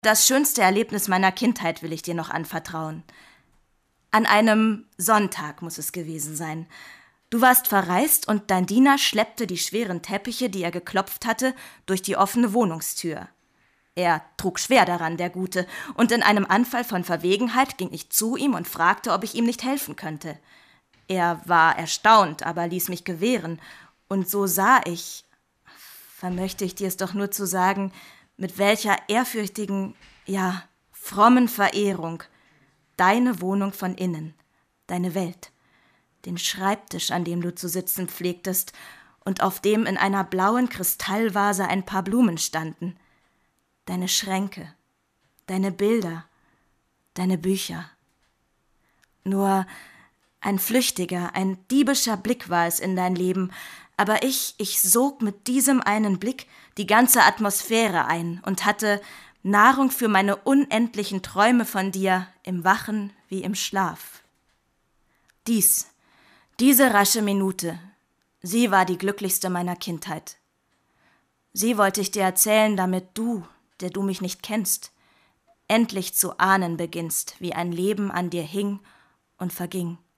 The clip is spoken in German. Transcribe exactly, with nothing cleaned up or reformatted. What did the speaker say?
Das schönste Erlebnis meiner Kindheit will ich dir noch anvertrauen. An einem Sonntag muss es gewesen sein. Du warst verreist und dein Diener schleppte die schweren Teppiche, die er geklopft hatte, durch die offene Wohnungstür. Er trug schwer daran, der Gute, und in einem Anfall von Verwegenheit ging ich zu ihm und fragte, ob ich ihm nicht helfen könnte. Er war erstaunt, aber ließ mich gewähren, und so sah ich, vermöchte ich dir es doch nur zu sagen, mit welcher ehrfürchtigen, ja, frommen Verehrung deine Wohnung von innen, deine Welt, den Schreibtisch, an dem du zu sitzen pflegtest und auf dem in einer blauen Kristallvase ein paar Blumen standen, deine Schränke, deine Bilder, deine Bücher. Nur ein flüchtiger, ein diebischer Blick war es in dein Leben, aber ich, ich sog mit diesem einen Blick die ganze Atmosphäre ein und hatte Nahrung für meine unendlichen Träume von dir im Wachen wie im Schlaf. Dies, diese rasche Minute, sie war die glücklichste meiner Kindheit. Sie wollte ich dir erzählen, damit du, der du mich nicht kennst, endlich zu ahnen beginnst, wie ein Leben an dir hing und verging.